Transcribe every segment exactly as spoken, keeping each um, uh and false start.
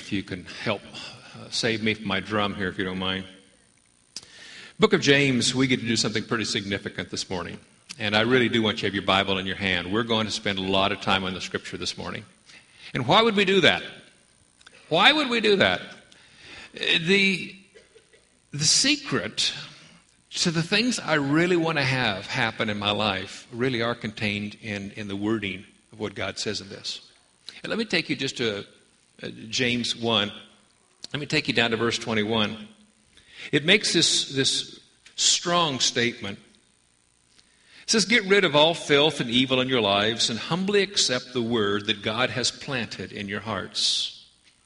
if you can help uh, save me from my drum here, if you don't mind. Book of James, we get to do something pretty significant this morning. And I really do want you to have your Bible in your hand. We're going to spend a lot of time on the Scripture this morning. And why would we do that? Why would we do that? The, the secret to the things I really want to have happen in my life really are contained in, in the wording of what God says in this. And let me take you just to uh, James one. Let me take you down to verse twenty-one. It makes this, this strong statement. It says, "Get rid of all filth and evil in your lives and humbly accept the word that God has planted in your hearts."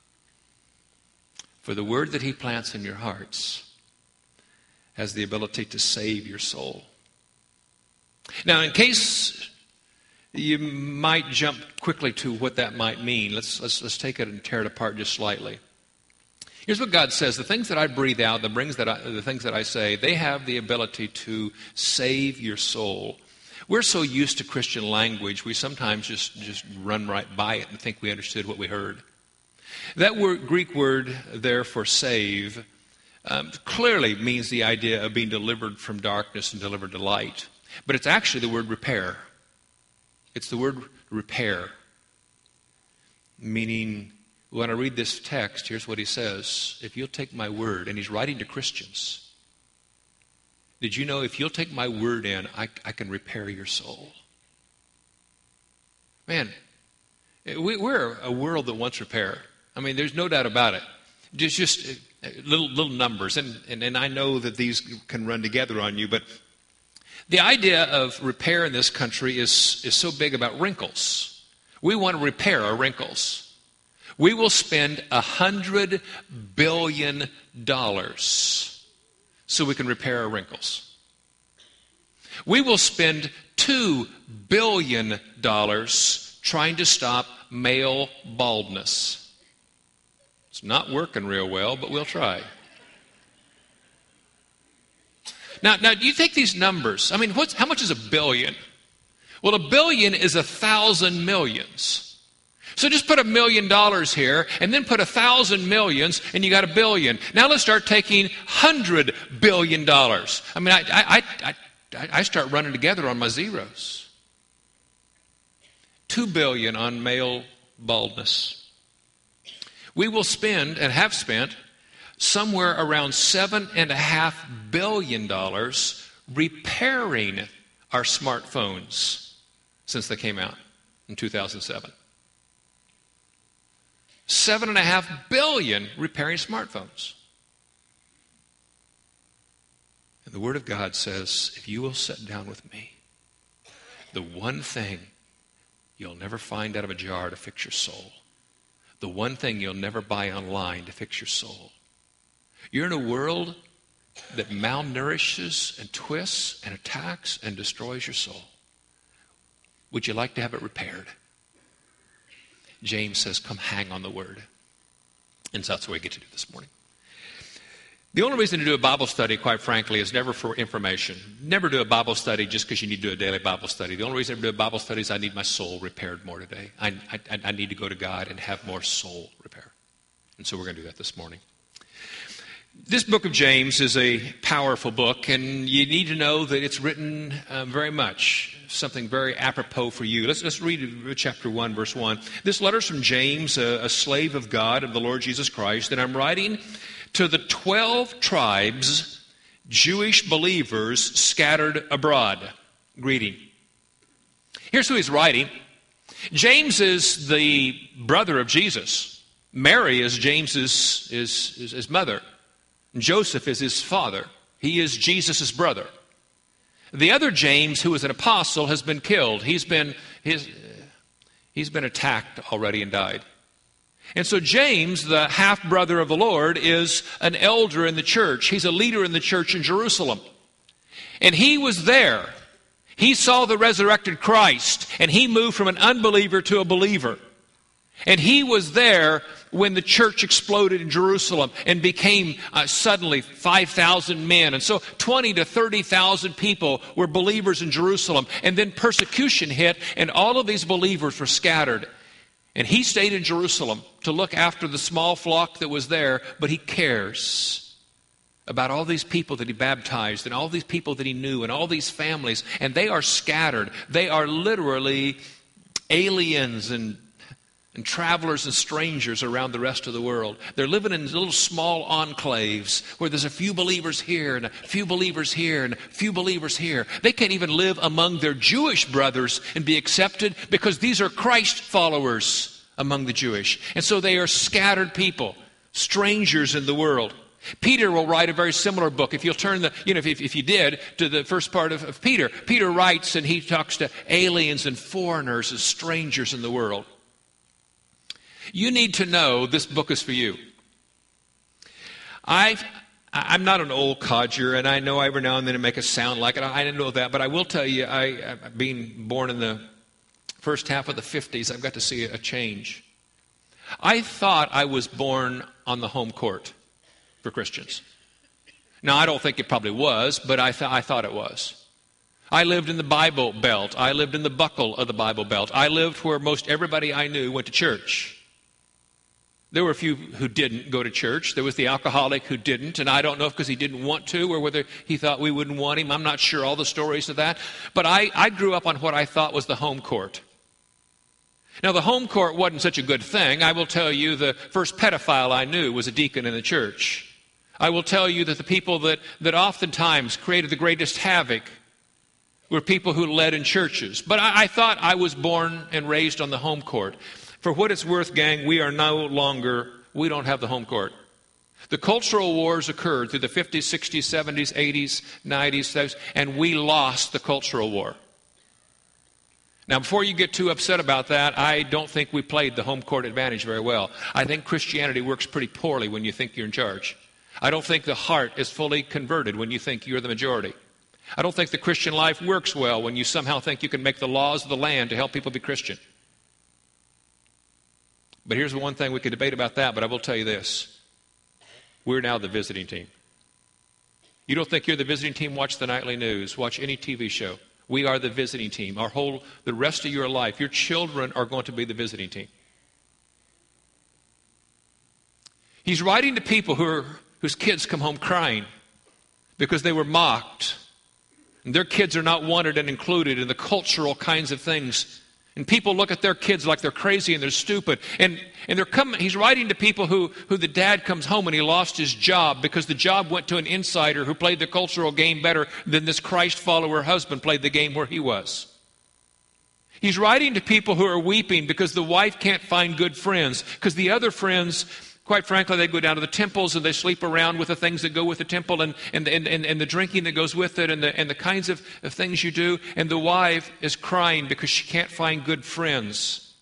For the word that he plants in your hearts has the ability to save your soul. Now, in case you might jump quickly to what that might mean, let's, let's, let's take it and tear it apart just slightly. Here's what God says. The things that I breathe out, the, brings that I, the things that I say, they have the ability to save your soul. We're so used to Christian language, we sometimes just, just run right by it and think we understood what we heard. That word, Greek word there for save um, clearly means the idea of being delivered from darkness and delivered to light. But it's actually the word repair. It's the word repair. Meaning, when I read this text, here's what he says. If you'll take my word, and he's writing to Christians. Did you know if you'll take my word in, I, I can repair your soul? Man, we, we're a world that wants repair. I mean, there's no doubt about it. Just, just little little numbers, and, and, and I know that these can run together on you, but the idea of repair in this country is, is so big about wrinkles. We want to repair our wrinkles. We will spend a hundred billion dollars so we can repair our wrinkles. We will spend two billion dollars trying to stop male baldness. It's not working real well, but we'll try. Now, now, do you take these numbers? I mean, what's, how much is a billion? Well, a billion is a thousand millions. So just put a million dollars here, and then put a thousand millions, and you got a billion. Now let's start taking hundred billion dollars. I mean, I, I, I, I, I start running together on my zeros. Two billion on male baldness. We will spend, and have spent, somewhere around seven and a half billion dollars repairing our smartphones since they came out in two thousand seven. Seven and a half billion repairing smartphones. And the Word of God says, if you will sit down with me, the one thing you'll never find out of a jar to fix your soul, the one thing you'll never buy online to fix your soul. You're in a world that malnourishes and twists and attacks and destroys your soul. Would you like to have it repaired? James says, come hang on the Word. And so that's what we get to do this morning. The only reason to do a Bible study, quite frankly, is never for information. Never do a Bible study just because you need to do a daily Bible study. The only reason I do a Bible study is I need my soul repaired more today. I, I, I need to go to God and have more soul repair. And so we're going to do that this morning. This book of James is a powerful book, and you need to know that it's written uh, very much, something very apropos for you. Let's, let's read chapter one, verse one. This letter is from James, a, a slave of God, of the Lord Jesus Christ, and I'm writing to the twelve tribes, Jewish believers scattered abroad. Greeting. Here's who he's writing. James is the brother of Jesus. Mary is James's is, is his mother. Joseph is his father. He is Jesus' brother. The other James, who is an apostle, has been killed. He's been his, he's been attacked already and died. And so James, the half-brother of the Lord, is an elder in the church. He's a leader in the church in Jerusalem. And he was there. He saw the resurrected Christ, and he moved from an unbeliever to a believer. And he was there when the church exploded in Jerusalem and became uh, suddenly five thousand men. And so twenty to thirty thousand people were believers in Jerusalem. And then persecution hit, and all of these believers were scattered. And he stayed in Jerusalem to look after the small flock that was there, but he cares about all these people that he baptized and all these people that he knew and all these families, and they are scattered. They are literally aliens and, and travelers and strangers around the rest of the world. They're living in little small enclaves where there's a few believers here and a few believers here and a few believers here. They can't even live among their Jewish brothers and be accepted because these are Christ followers among the Jewish. And so they are scattered people, strangers in the world. Peter will write a very similar book. If you'll turn the, you know, if, if you did, to the first part of, of Peter. Peter writes and he talks to aliens and foreigners and strangers in the world. You need to know this book is for you. I've, I'm not an old codger, and I know every now and then it make us sound like it. I didn't know that, but I will tell you, I, being born in the first half of the fifties, I've got to see a change. I thought I was born on the home court for Christians. Now, I don't think it probably was, but I, th- I thought it was. I lived in the Bible Belt. I lived in the buckle of the Bible Belt. I lived where most everybody I knew went to church. There were a few who didn't go to church. There was the alcoholic who didn't, and I don't know if because he didn't want to or whether he thought we wouldn't want him. I'm not sure all the stories of that. But I, I grew up on what I thought was the home court. Now, the home court wasn't such a good thing. I will tell you the first pedophile I knew was a deacon in the church. I will tell you that the people that, that oftentimes created the greatest havoc were people who led in churches. But I, I thought I was born and raised on the home court. For what it's worth, gang, we are no longer, we don't have the home court. The cultural wars occurred through the fifties, sixties, seventies, eighties, nineties, and we lost the cultural war. Now, before you get too upset about that, I don't think we played the home court advantage very well. I think Christianity works pretty poorly when you think you're in charge. I don't think the heart is fully converted when you think you're the majority. I don't think the Christian life works well when you somehow think you can make the laws of the land to help people be Christian. But here's the one thing we could debate about that, but I will tell you this. We're now the visiting team. You don't think you're the visiting team? Watch the nightly news. Watch any T V show. We are the visiting team. Our whole, the rest of your life, your children are going to be the visiting team. He's writing to people who are, whose kids come home crying because they were mocked. And their kids are not wanted and included in the cultural kinds of things. And people look at their kids like they're crazy and they're stupid. And, and they're coming, he's writing to people who, who the dad comes home and he lost his job because the job went to an insider who played the cultural game better than this Christ follower husband played the game where he was. He's writing to people who are weeping because the wife can't find good friends, because the other friends, quite frankly, they go down to the temples and they sleep around with the things that go with the temple and, and, and, and, and the drinking that goes with it and the, and the kinds of, of things you do. And the wife is crying because she can't find good friends.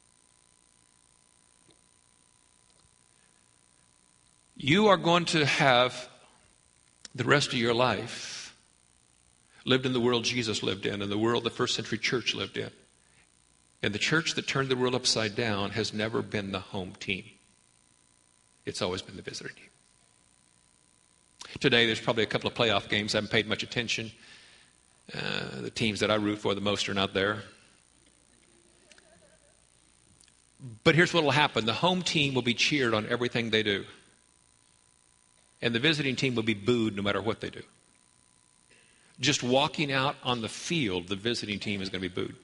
You are going to have the rest of your life lived in the world Jesus lived in and the world the first century church lived in. And the church that turned the world upside down has never been the home team. It's always been the visitor team. Today, there's probably a couple of playoff games. I haven't paid much attention. Uh, the teams that I root for the most are not there. But here's what will happen. The home team will be cheered on everything they do. And the visiting team will be booed no matter what they do. Just walking out on the field, the visiting team is going to be booed.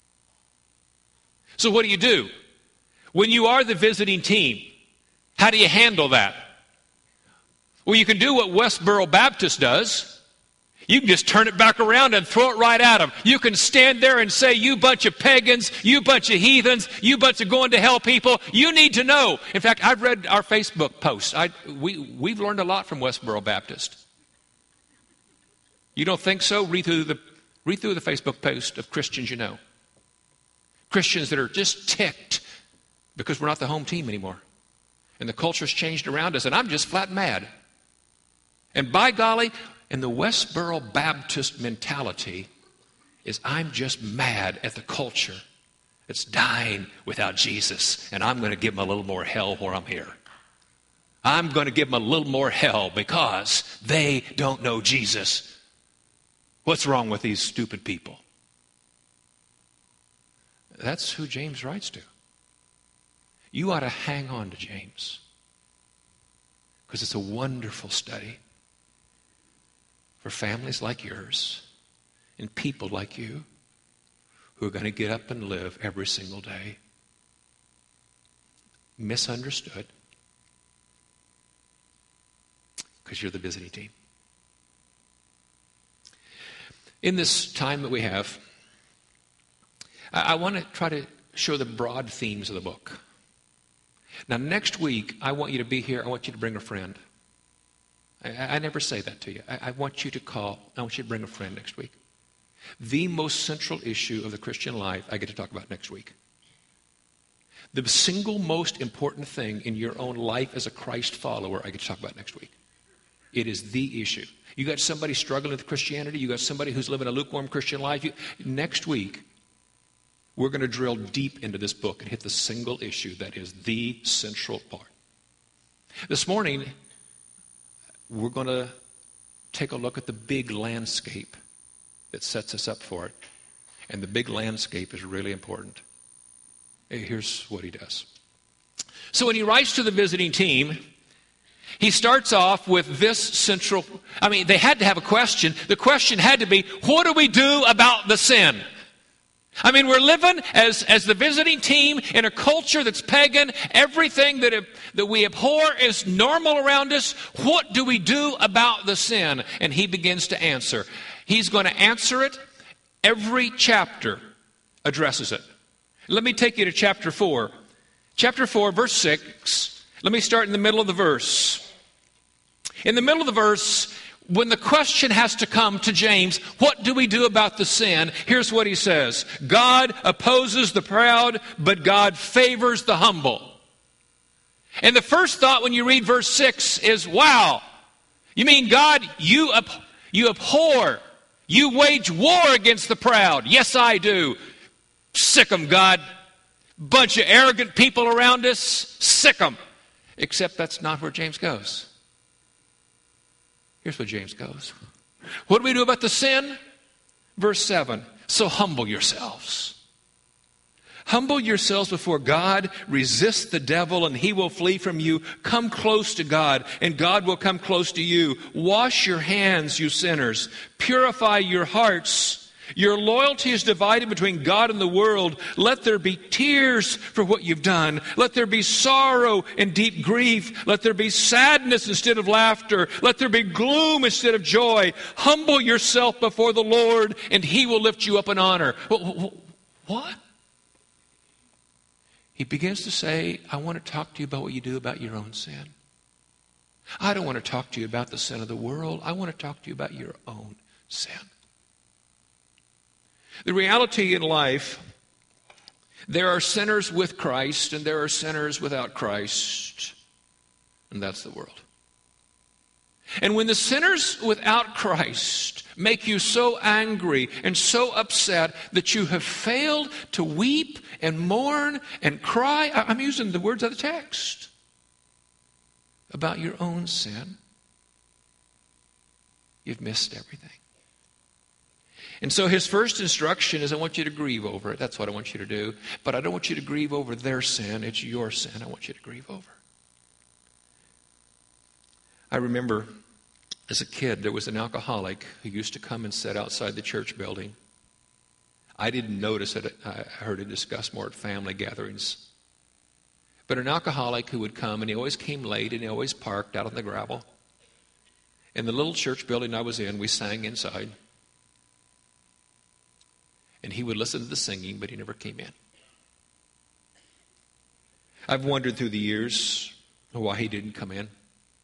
So what do you do? When you are the visiting team, how do you handle that? Well, you can do what Westboro Baptist does. You can just turn it back around and throw it right at them. You can stand there and say, you bunch of pagans, you bunch of heathens, you bunch of going to hell people, you need to know. In fact, I've read our Facebook posts. I, we, we've learned a lot from Westboro Baptist. You don't think so? Read through the, read through the Facebook post of Christians you know. Christians that are just ticked because we're not the home team anymore. And the culture's changed around us, and I'm just flat mad. And by golly, in the Westboro Baptist mentality is I'm just mad at the culture that's dying without Jesus, and I'm going to give them a little more hell where I'm here. I'm going to give them a little more hell because they don't know Jesus. What's wrong with these stupid people? That's who James writes to. you ought to hang on to James, because it's a wonderful study for families like yours and people like you who are going to get up and live every single day misunderstood because you're the visiting team. In this time that we have, I, I want to try to show the broad themes of the book. Now, next week, I want you to be here. I want you to bring a friend. I, I never say that to you. I, I want you to call. I want you to bring a friend next week. The most central issue of the Christian life I get to talk about next week. The single most important thing in your own life as a Christ follower I get to talk about next week. It is the issue. You got somebody struggling with Christianity. You got somebody who's living a lukewarm Christian life. You, next week, we're going to drill deep into this book and hit the single issue that is the central part. This morning, we're going to take a look at the big landscape that sets us up for it. And the big landscape is really important. Here's what he does. So when he writes to the visiting team, he starts off with this central, I mean, they had to have a question. The question had to be, what do we do about the sin? I mean, we're living as, as the visiting team in a culture that's pagan. Everything that, it, that we abhor is normal around us. What do we do about the sin? And he begins to answer. He's going to answer it. Every chapter addresses it. Let me take you to chapter four. Chapter four, verse six. Let me start in the middle of the verse. In the middle of the verse, when the question has to come to James, what do we do about the sin? Here's what he says. God opposes the proud, but God favors the humble. And the first thought when you read verse six is, wow, you mean God, you, ab- you abhor, you wage war against the proud. Yes, I do. Sick 'em, God. Bunch of arrogant people around us. Sick 'em. Except that's not where James goes. Here's where James goes. What do we do about the sin? Verse seven. So humble yourselves. Humble yourselves before God. Resist the devil and he will flee from you. Come close to God and God will come close to you. Wash your hands, you sinners. Purify your hearts. Your loyalty is divided between God and the world. Let there be tears for what you've done. Let there be sorrow and deep grief. Let there be sadness instead of laughter. Let there be gloom instead of joy. Humble yourself before the Lord and he will lift you up in honor. What? He begins to say, I want to talk to you about what you do about your own sin. I don't want to talk to you about the sin of the world. I want to talk to you about your own sin. The reality in life, there are sinners with Christ and there are sinners without Christ. And that's the world. And when the sinners without Christ make you so angry and so upset that you have failed to weep and mourn and cry, I'm using the words of the text, about your own sin, you've missed everything. And so his first instruction is, I want you to grieve over it. That's what I want you to do. But I don't want you to grieve over their sin. It's your sin I want you to grieve over. I remember as a kid, there was an alcoholic who used to come and sit outside the church building. I didn't notice it. I heard it discussed more at family gatherings. But an alcoholic who would come, and he always came late, and he always parked out on the gravel. In the little church building I was in, we sang inside. And he would listen to the singing, but he never came in. I've wondered through the years why he didn't come in.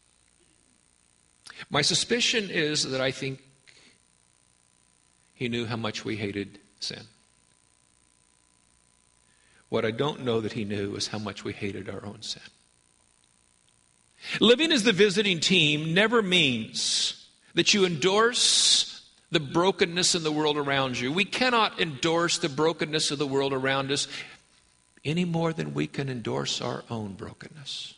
My suspicion is that I think he knew how much we hated sin. What I don't know that he knew is how much we hated our own sin. Living as the visiting team never means that you endorse the brokenness in the world around you. We cannot endorse the brokenness of the world around us any more than we can endorse our own brokenness.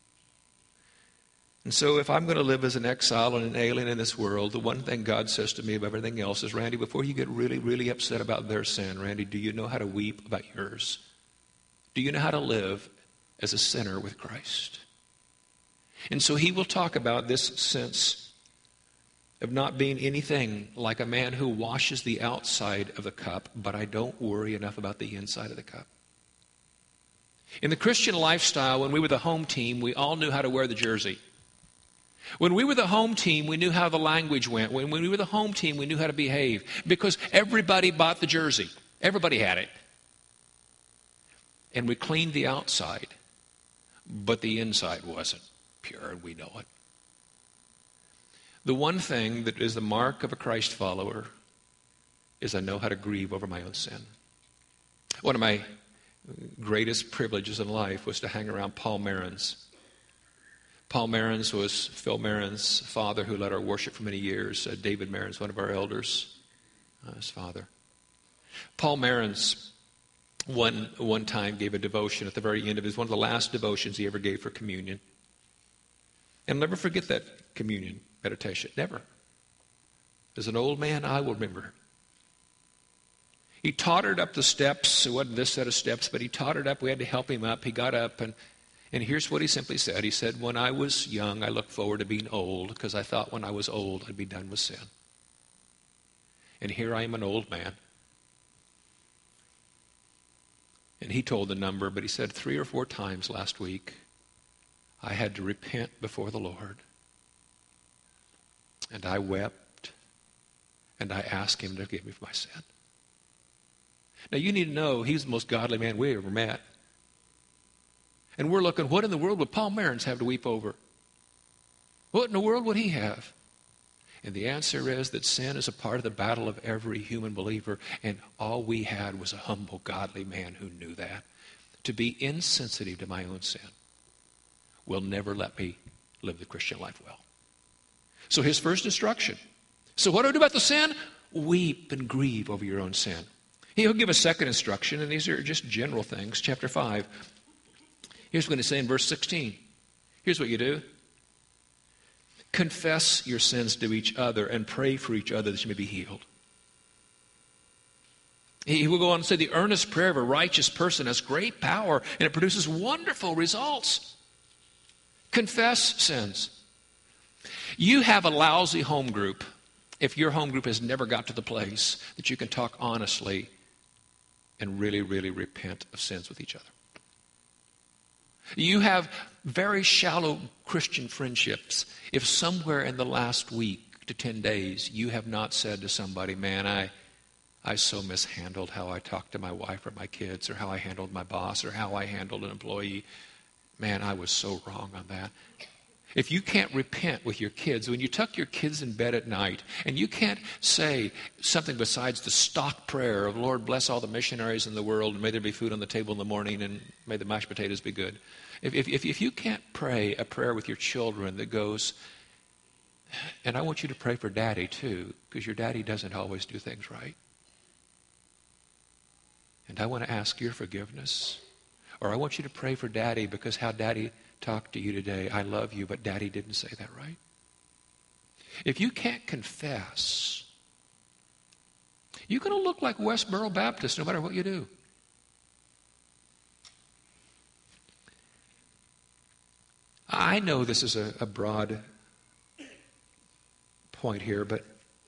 And so if I'm going to live as an exile and an alien in this world, the one thing God says to me above everything else is, Randy, before you get really, really upset about their sin, Randy, do you know how to weep about yours? Do you know how to live as a sinner with Christ. And so he will talk about this sense of not being anything like a man who washes the outside of the cup, but I don't worry enough about the inside of the cup. In the Christian lifestyle, when we were the home team, we all knew how to wear the jersey. When we were the home team, we knew how the language went. When we were the home team, we knew how to behave because everybody bought the jersey. Everybody had it. And we cleaned the outside, but the inside wasn't pure, and we know it. The one thing that is the mark of a Christ follower is I know how to grieve over my own sin. One of my greatest privileges in life was to hang around Paul Marins. Paul Marins was Phil Marins' father, who led our worship for many years. Uh, David Marins, one of our elders, uh, his father. Paul Marins one, one time gave a devotion at the very end of his, one of the last devotions he ever gave for communion. And I'll never forget that communion meditation. Never. As an old man, I will remember. He tottered up the steps. It wasn't this set of steps, but he tottered up. We had to help him up. He got up, and, and here's what he simply said. He said, when I was young, I looked forward to being old because I thought when I was old, I'd be done with sin. And here I am, an old man. And he told the number, but he said three or four times last week, I had to repent before the Lord. And I wept, and I asked him to forgive me for my sin. Now, you need to know he's the most godly man we ever met. And we're looking, what in the world would Paul Marins have to weep over? What in the world would he have? And the answer is that sin is a part of the battle of every human believer, and all we had was a humble, godly man who knew that. To be insensitive to my own sin will never let me live the Christian life well. So his first instruction. So what do I do about the sin? Weep and grieve over your own sin. He'll give a second instruction, and these are just general things. Chapter five. Here's what he says in verse sixteen. Here's what you do. Confess your sins to each other and pray for each other that you may be healed. He will go on and say the earnest prayer of a righteous person has great power, and it produces wonderful results. Confess sins. You have a lousy home group if your home group has never got to the place that you can talk honestly and really, really repent of sins with each other. You have very shallow Christian friendships if somewhere in the last week to ten days you have not said to somebody, man, I, I so mishandled how I talked to my wife or my kids, or how I handled my boss, or how I handled an employee. Man, I was so wrong on that. If you can't repent with your kids, when you tuck your kids in bed at night, and you can't say something besides the stock prayer of, Lord, bless all the missionaries in the world, and may there be food on the table in the morning, and may the mashed potatoes be good. If, if, if you can't pray a prayer with your children that goes, and I want you to pray for Daddy too, because your daddy doesn't always do things right. And I want to ask your forgiveness. Or I want you to pray for Daddy because how Daddy talked to you today, I love you, but Daddy didn't say that right. If you can't confess, you're going to look like Westboro Baptist no matter what you do. I know this is a, a broad point here, but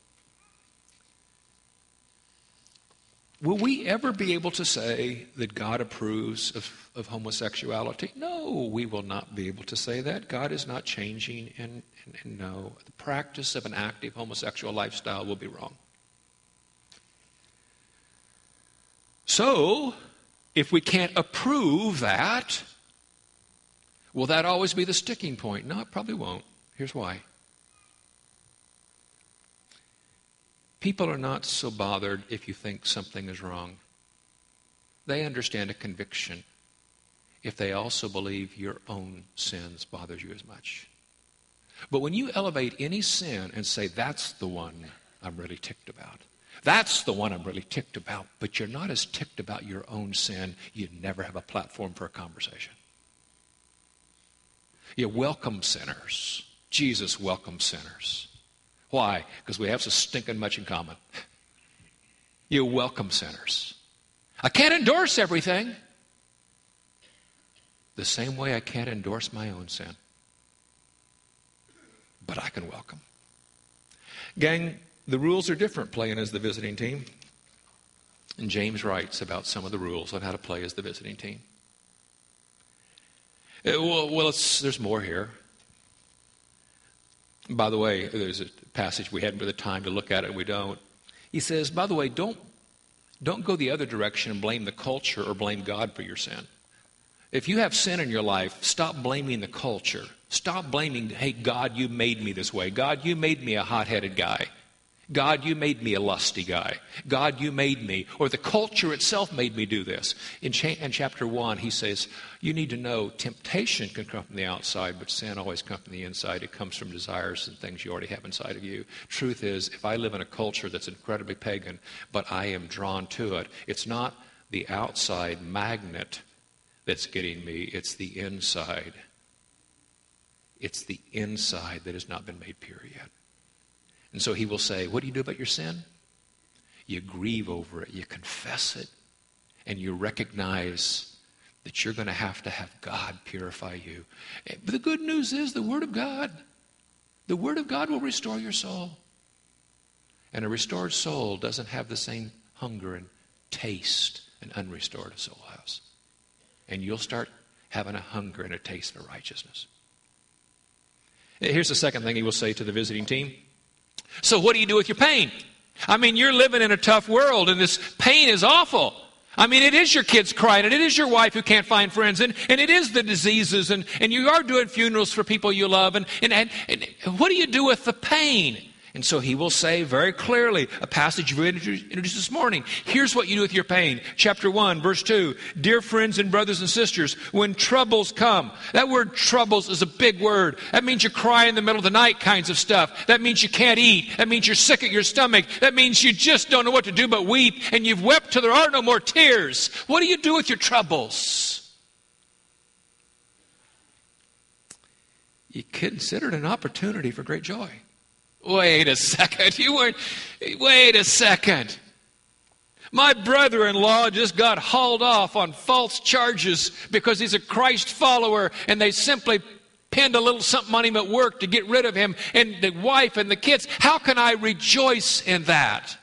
will we ever be able to say that God approves of, of homosexuality? No, we will not be able to say that. God is not changing, and, and, and no, the practice of an active homosexual lifestyle will be wrong. So, if we can't approve that, will that always be the sticking point? No, it probably won't. Here's why. People are not so bothered if you think something is wrong. They understand a conviction if they also believe your own sins bothers you as much. But when you elevate any sin and say, that's the one I'm really ticked about, that's the one I'm really ticked about, but you're not as ticked about your own sin, you never have a platform for a conversation. You welcome sinners. Jesus welcomes sinners. Why? Because we have so stinking much in common. You welcome sinners. I can't endorse everything. The same way I can't endorse my own sin. But I can welcome. Gang, the rules are different playing as the visiting team. And James writes about some of the rules on how to play as the visiting team. Uh, well, well it's, there's more here. By the way, there's a passage we hadn't the time to look at it, and we don't. He says, by the way, don't, don't go the other direction and blame the culture or blame God for your sin. If you have sin in your life, stop blaming the culture. Stop blaming, hey, God, you made me this way. God, you made me a hot-headed guy. God, you made me a lusty guy. God, you made me, or the culture itself made me do this. In, cha- in chapter one, he says, you need to know temptation can come from the outside, but sin always comes from the inside. It comes from desires and things you already have inside of you. Truth is, if I live in a culture that's incredibly pagan, but I am drawn to it, it's not the outside magnet that's getting me, it's the inside. It's the inside that has not been made pure yet. And so he will say, what do you do about your sin? You grieve over it, you confess it, and you recognize that you're going to have to have God purify you. But the good news is the Word of God. The Word of God will restore your soul. And a restored soul doesn't have the same hunger and taste an unrestored soul has. And you'll start having a hunger and a taste for righteousness. Here's the second thing he will say to the visiting team. So what do you do with your pain? I mean, you're living in a tough world, and this pain is awful. I mean, it is your kids crying, and it is your wife who can't find friends, and, and it is the diseases, and, and you are doing funerals for people you love, and, and, and, and what do you do with the pain? And so he will say very clearly, a passage we introduced this morning, here's what you do with your pain. Chapter one, verse two, dear friends and brothers and sisters, when troubles come. That word troubles is a big word. That means you cry in the middle of the night kinds of stuff. That means you can't eat. That means you're sick at your stomach. That means you just don't know what to do but weep, and you've wept till there are no more tears. What do you do with your troubles? You consider it an opportunity for great joy. Wait a second. You weren't. Wait a second. My brother-in-law just got hauled off on false charges because he's a Christ follower, and they simply pinned a little something on him at work to get rid of him, and the wife and the kids. How can I rejoice in that?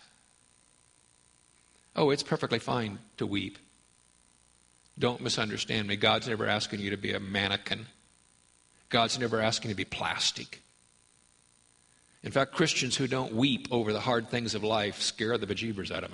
Oh, it's perfectly fine to weep. Don't misunderstand me. God's never asking you to be a mannequin. God's never asking you to be plastic. In fact, Christians who don't weep over the hard things of life scare the bejeebers out of me.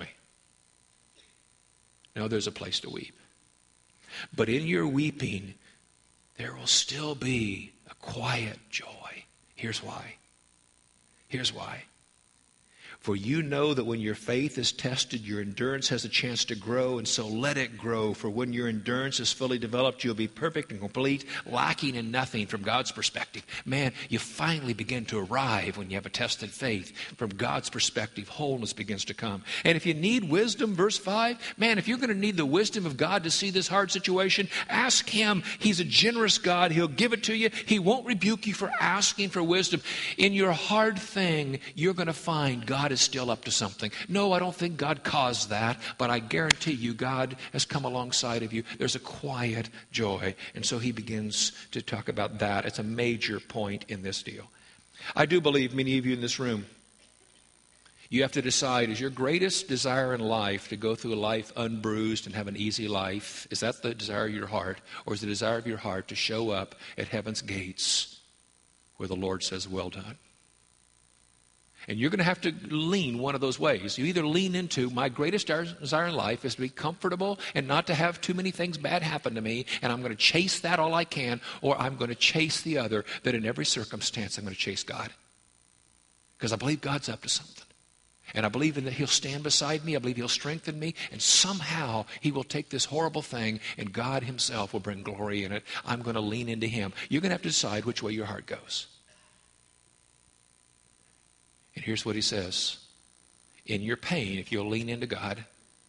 No, there's a place to weep. But in your weeping, there will still be a quiet joy. Here's why. Here's why. For you know that when your faith is tested, your endurance has a chance to grow, and so let it grow. For when your endurance is fully developed, you'll be perfect and complete, lacking in nothing from God's perspective. Man, you finally begin to arrive when you have a tested faith. From God's perspective, wholeness begins to come. And if you need wisdom, verse five, man, if you're going to need the wisdom of God to see this hard situation, ask Him. He's a generous God. He'll give it to you. He won't rebuke you for asking for wisdom. In your hard thing, you're going to find God is still up to something. No, I don't think God caused that, but I guarantee you God has come alongside of you. There's a quiet joy. And so he begins to talk about that. It's a major point in this deal. I do believe many of you in this room, you have to decide, is your greatest desire in life to go through a life unbruised and have an easy life? Is that the desire of your heart? Or is the desire of your heart to show up at heaven's gates where the Lord says, well done? And you're going to have to lean one of those ways. You either lean into, my greatest desire in life is to be comfortable and not to have too many things bad happen to me, and I'm going to chase that all I can, or I'm going to chase the other, that in every circumstance I'm going to chase God. Because I believe God's up to something. And I believe in that He'll stand beside me. I believe He'll strengthen me. And somehow He will take this horrible thing and God Himself will bring glory in it. I'm going to lean into Him. You're going to have to decide which way your heart goes. And here's what he says. In your pain, if you'll lean into God.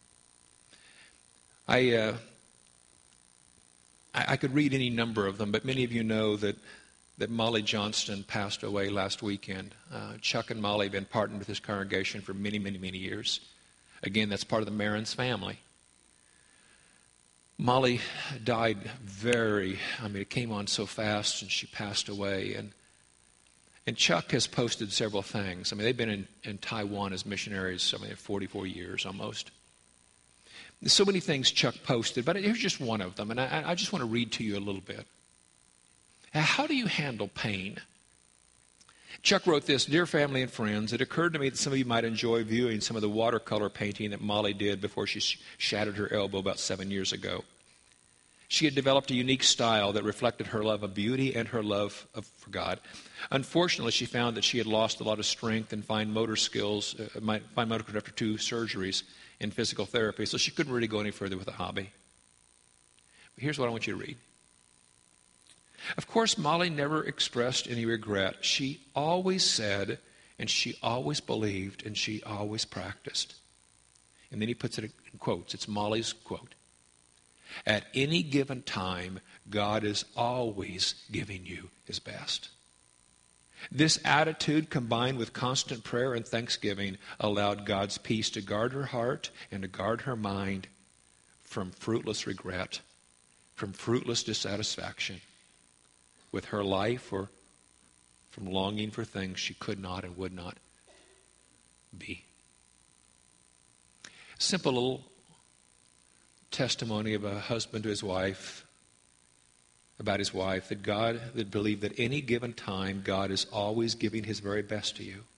I, uh, I I could read any number of them, but many of you know that, that Molly Johnston passed away last weekend. Uh, Chuck and Molly have been partnered with this congregation for many, many, many years. Again, that's part of the Marins family. Molly died very, I mean, it came on so fast and she passed away. And and Chuck has posted several things. I mean, they've been in, in Taiwan as missionaries, I mean, forty-four years almost. There's so many things Chuck posted, but here's just one of them. And I, I just want to read to you a little bit. How do you handle pain? Chuck wrote this: "Dear family and friends, it occurred to me that some of you might enjoy viewing some of the watercolor painting that Molly did before she sh- shattered her elbow about seven years ago. She had developed a unique style that reflected her love of beauty and her love of, for God. Unfortunately, she found that she had lost a lot of strength and fine motor skills, uh, fine motor after two surgeries in physical therapy, so she couldn't really go any further with the hobby. But here's what I want you to read. Of course, Molly never expressed any regret. She always said, and she always believed, and she always practiced." And then he puts it in quotes. It's Molly's quote. "At any given time, God is always giving you his best." This attitude, combined with constant prayer and thanksgiving, allowed God's peace to guard her heart and to guard her mind from fruitless regret, from fruitless dissatisfaction with her life, or from longing for things she could not and would not be. Simple little testimony of a husband to his wife, about his wife, that God, that believed that any given time, God is always giving his very best to you.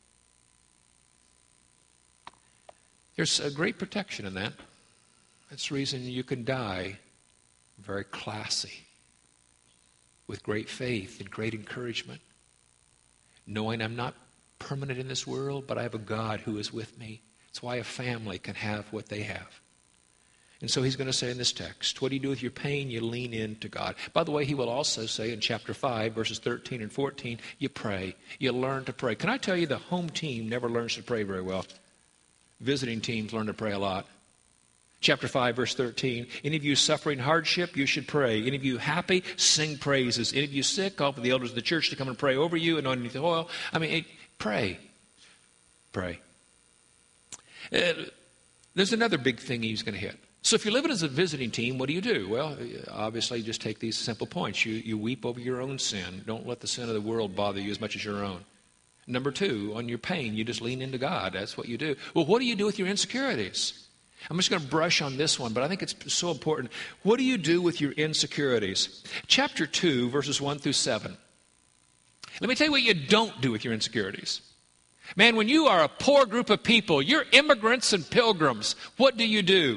There's a great protection in that. That's the reason you can die very classy, with great faith and great encouragement, knowing I'm not permanent in this world, but I have a God who is with me. It's why a family can have what they have. And so he's going to say in this text, what do you do with your pain? You lean into God. By the way, he will also say in chapter five, verses thirteen and fourteen, you pray. You learn to pray. Can I tell you, the home team never learns to pray very well. Visiting teams learn to pray a lot. Chapter five, verse thirteen, any of you suffering hardship, you should pray. Any of you happy, sing praises. Any of you sick, call for the elders of the church to come and pray over you and anoint you with oil. I mean, pray. Pray. Uh, there's another big thing he's going to hit. So if you're living as a visiting team, what do you do? Well, obviously, you just take these simple points. You, you weep over your own sin. Don't let the sin of the world bother you as much as your own. Number two, on your pain, you just lean into God. That's what you do. Well, what do you do with your insecurities? I'm just going to brush on this one, but I think it's so important. What do you do with your insecurities? Chapter two, verses one through seven. Let me tell you what you don't do with your insecurities. Man, when you are a poor group of people, you're immigrants and pilgrims, what do you do?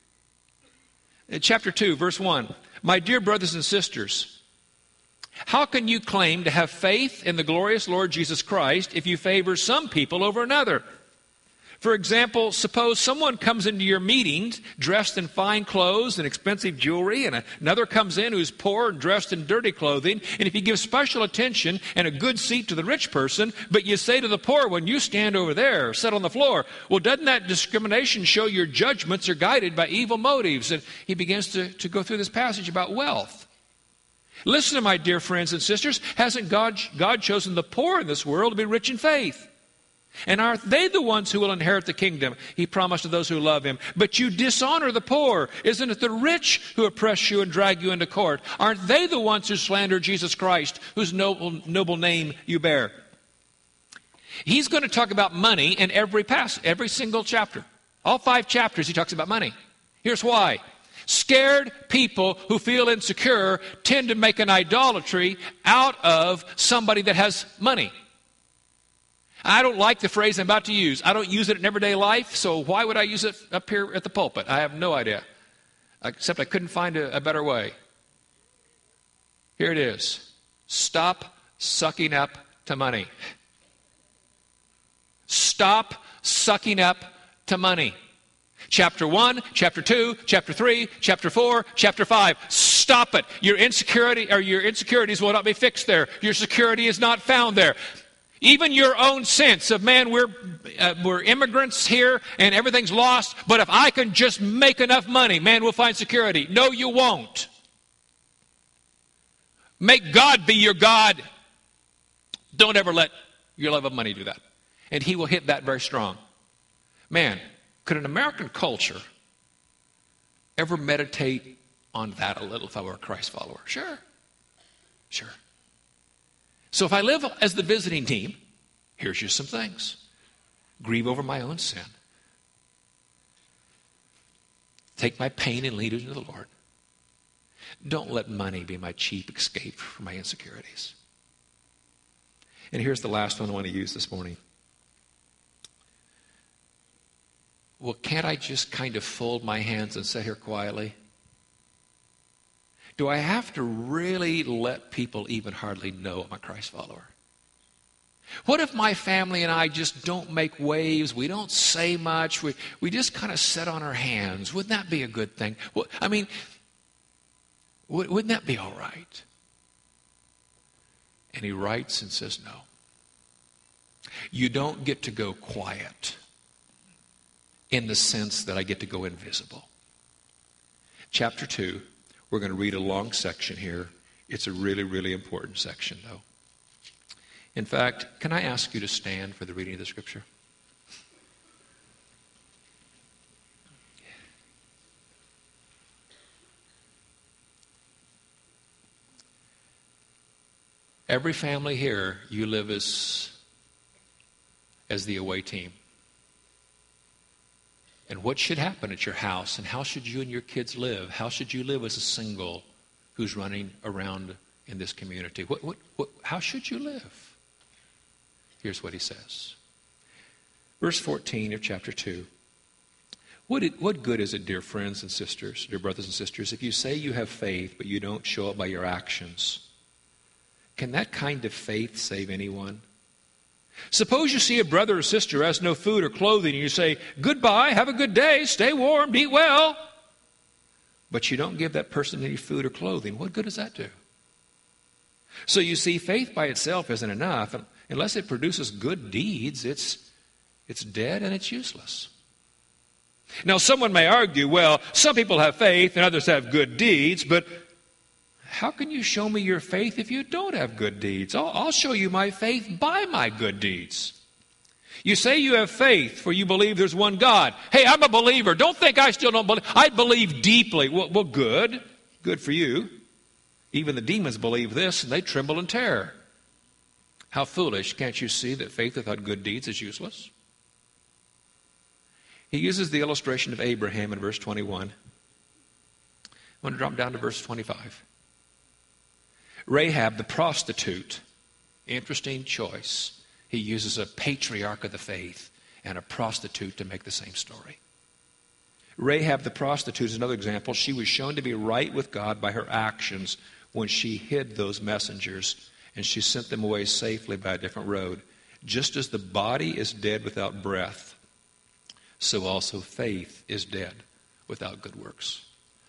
In chapter two, verse one, my dear brothers and sisters, how can you claim to have faith in the glorious Lord Jesus Christ if you favor some people over another? For example, suppose someone comes into your meetings dressed in fine clothes and expensive jewelry, and another comes in who's poor and dressed in dirty clothing, and if you give special attention and a good seat to the rich person, but you say to the poor one, you stand over there, sit on the floor, well, doesn't that discrimination show your judgments are guided by evil motives? And he begins to, to go through this passage about wealth. Listen to my dear friends and sisters, hasn't God, God chosen the poor in this world to be rich in faith? And aren't they the ones who will inherit the kingdom he promised to those who love him? But you dishonor the poor. Isn't it the rich who oppress you and drag you into court? Aren't they the ones who slander Jesus Christ, whose noble, noble name you bear? He's going to talk about money in every pass, every single chapter. All five chapters he talks about money. Here's why. Scared people who feel insecure tend to make an idolatry out of somebody that has money. I don't like the phrase I'm about to use. I don't use it in everyday life, so why would I use it up here at the pulpit? I have no idea, except I couldn't find a, a better way. Here it is. Stop sucking up to money. Stop sucking up to money. Chapter one, chapter two, chapter three, chapter four, chapter five. Stop it. Your insecurity or your insecurities will not be fixed there. Your security is not found there. Even your own sense of, man, we're, uh, we're immigrants here and everything's lost, but if I can just make enough money, man, we'll find security. No, you won't. Make God be your God. Don't ever let your love of money do that. And he will hit that very strong. Man, could an American culture ever meditate on that a little if I were a Christ follower. Sure. Sure. So if I live as the visiting team, here's just some things. Grieve over my own sin. Take my pain and lead it to the Lord. Don't let money be my cheap escape from my insecurities. And here's the last one I want to use this morning. Well, can't I just kind of fold my hands and sit here quietly? Do I have to really let people even hardly know I'm a Christ follower? What if my family and I just don't make waves? We don't say much. We, we just kind of sit on our hands. Wouldn't that be a good thing? Well, I mean, w- wouldn't that be all right? And he writes and says, no. You don't get to go quiet in the sense that I get to go invisible. Chapter two, we're going to read a long section here. It's a really, really important section, though. In fact, can I ask you to stand for the reading of the scripture? Every family here, you live as, as the away team. And what should happen at your house? And how should you and your kids live? How should you live as a single who's running around in this community? What, what, what, how should you live? Here's what he says. Verse fourteen of chapter two. What, it, what good is it, dear friends and sisters, dear brothers and sisters, if you say you have faith, but you don't show it by your actions? Can that kind of faith save anyone? Suppose you see a brother or sister who has no food or clothing, and you say, goodbye, have a good day, stay warm, eat well. But you don't give that person any food or clothing. What good does that do? So you see, faith by itself isn't enough. Unless it produces good deeds, it's, it's dead and it's useless. Now, someone may argue, well, some people have faith and others have good deeds, but how can you show me your faith if you don't have good deeds? I'll, I'll show you my faith by my good deeds. You say you have faith for you believe there's one God. Hey, I'm a believer. Don't think I still don't believe. I believe deeply. Well, well, good. Good for you. Even the demons believe this and they tremble in terror. How foolish. Can't you see that faith without good deeds is useless? He uses the illustration of Abraham in verse twenty-one. I want to drop down to verse twenty-five. Rahab the prostitute. Interesting choice. He uses a patriarch of the faith and a prostitute to make the same story. Rahab the prostitute is another example. She was shown to be right with God by her actions when she hid those messengers and she sent them away safely by a different road. Just as the body is dead without breath, so also faith is dead without good works.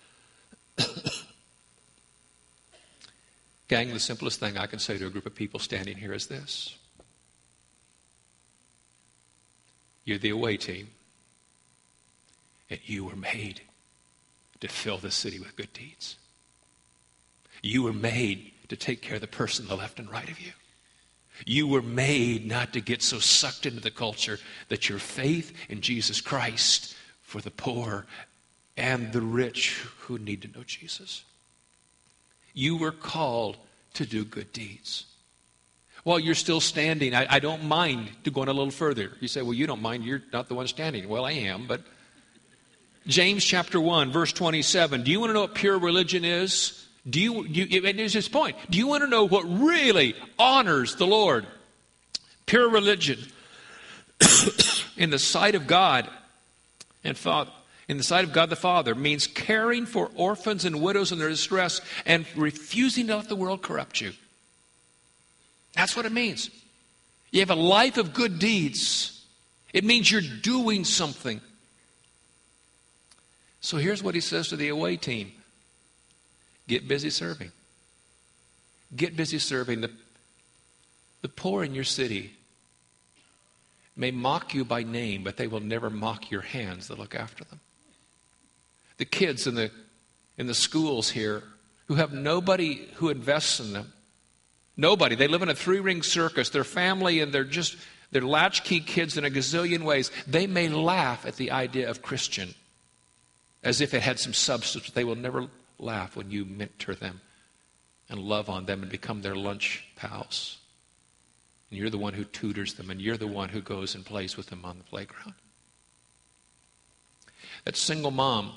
Gang, the simplest thing I can say to a group of people standing here is this. You're the away team, and you were made to fill the city with good deeds. You were made to take care of the person to the left and right of you. You were made not to get so sucked into the culture that your faith in Jesus Christ for the poor and the rich who need to know Jesus. You were called to do good deeds. While you're still standing, I, I don't mind to go on a little further. You say, well, you don't mind, you're not the one standing. Well, I am, but James chapter one, verse twenty-seven. Do you want to know what pure religion is? Do you, do you, and here's his point. Do you want to know what really honors the Lord? Pure religion in the sight of God and Father, in the sight of God the Father, means caring for orphans and widows in their distress and refusing to let the world corrupt you. That's what it means. You have a life of good deeds. It means you're doing something. So here's what he says to the away team. Get busy serving. Get busy serving. The, the poor in your city may mock you by name, but they will never mock your hands that look after them. The kids in the, in the schools here who have nobody who invests in them. Nobody. They live in a three-ring circus. Their family and they're just, they're latchkey kids in a gazillion ways. They may laugh at the idea of Christian as if it had some substance, but they will never laugh when you mentor them and love on them and become their lunch pals. And you're the one who tutors them, and you're the one who goes and plays with them on the playground. That single mom,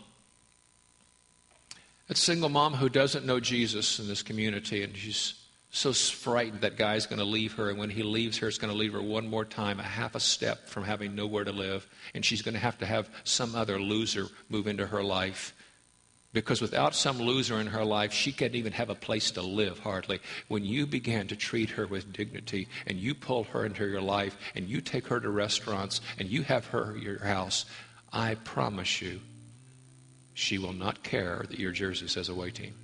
that single mom who doesn't know Jesus in this community, and she's so frightened that guy's going to leave her, and when he leaves her, it's going to leave her one more time, a half a step from having nowhere to live, and she's going to have to have some other loser move into her life. Because without some loser in her life, she can't even have a place to live, hardly. When you began to treat her with dignity, and you pull her into your life, and you take her to restaurants, and you have her at your house, I promise you, she will not care that your jersey says away team.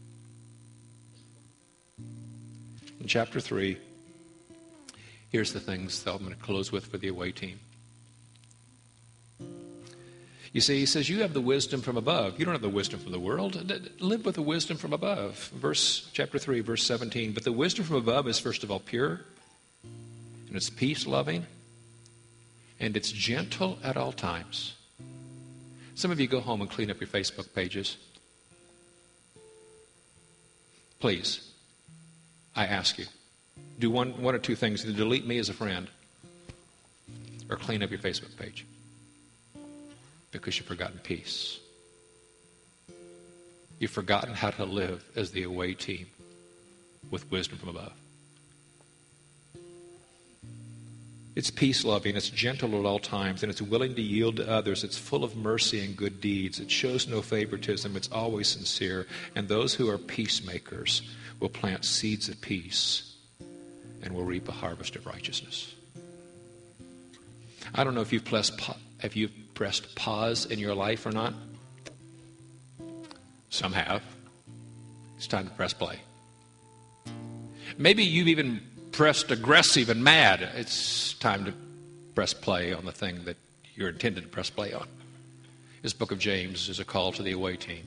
In chapter three, here's the things that I'm going to close with for the away team. You see, he says, you have the wisdom from above. You don't have the wisdom from the world. Live with the wisdom from above. Verse, chapter three, verse seventeen. But the wisdom from above is first of all pure, and it's peace-loving, and it's gentle at all times. Some of you go home and clean up your Facebook pages. Please, I ask you, do one, one or two things. Either delete me as a friend or clean up your Facebook page. Because you've forgotten peace. You've forgotten how to live as the away team with wisdom from above. It's peace-loving, it's gentle at all times, and it's willing to yield to others. It's full of mercy and good deeds. It shows no favoritism. It's always sincere. And those who are peacemakers will plant seeds of peace and will reap a harvest of righteousness. I don't know if you've pressed, if you've pressed pause in your life or not. Some have. It's time to press play. Maybe you've even pressed aggressive and mad. It's time to press play on the thing that you're intended to press play on. This book of James is a call to the away team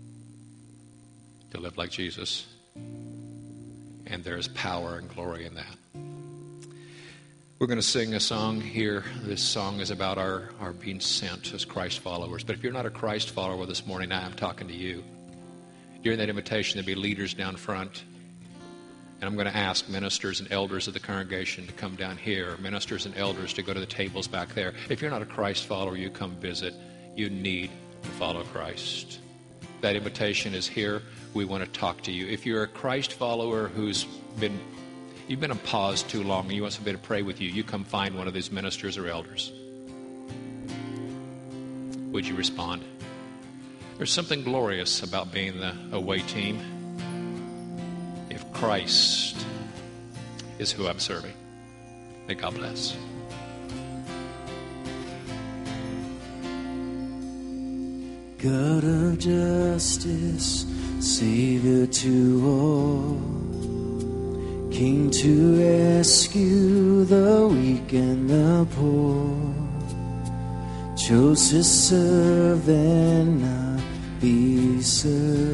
to live like Jesus. And there is power and glory in that. We're going to sing a song here. This song is about our, our being sent as Christ followers. But if you're not a Christ follower this morning, I'm talking to you. During that invitation, there'll be leaders down front. And I'm going to ask ministers and elders of the congregation to come down here, ministers and elders to go to the tables back there. If you're not a Christ follower, you come visit. You need to follow Christ. That invitation is here. We want to talk to you. If you're a Christ follower who's been, you've been on pause too long and you want somebody to pray with you, you come find one of these ministers or elders. Would you respond? There's something glorious about being the away team. If Christ is who I'm serving. May God bless. God of justice, Savior to all, King to rescue the weak and the poor, chose to serve and not be served.